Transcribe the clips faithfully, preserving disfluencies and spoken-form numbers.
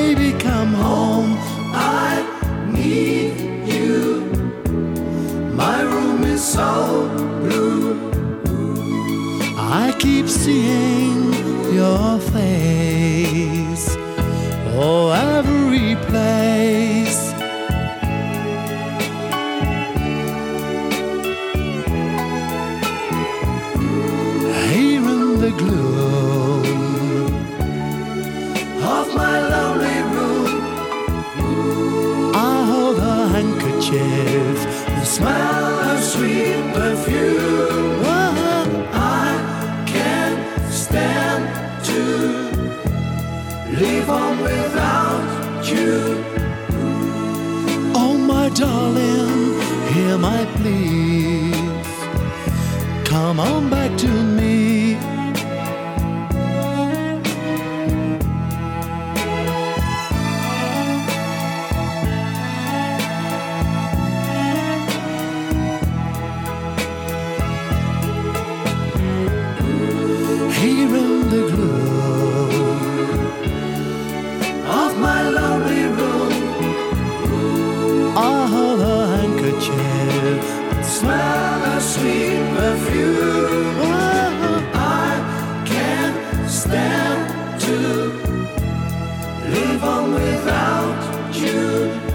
baby, come home. I need you. My room is so blue. I keep seeing your face, oh, every place. Here in the gloom Of my lonely room, I hold a handkerchief, the smell of sweet perfume. oh, I can't stand to leave home without you. oh my darling, hear my pleas, come on back to me. Here in the gloom Of my lonely room, I hold a handkerchief, smell of sweet perfume. oh, I can't stand to leave home without you.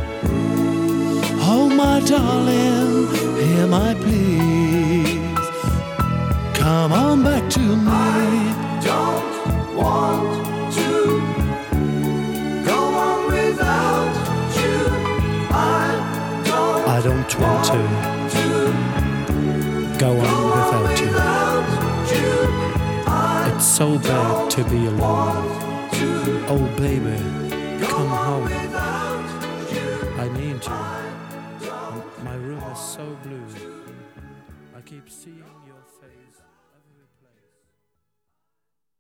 oh my darling, hear my pleas, come on back to me. Don't want to go on without you. I don't I don't want to to go go on on without you. without you. I It's so bad to be alone. want to Oh baby, go come on home. without you. I need you. Don't My room is so blue. I keep seeing your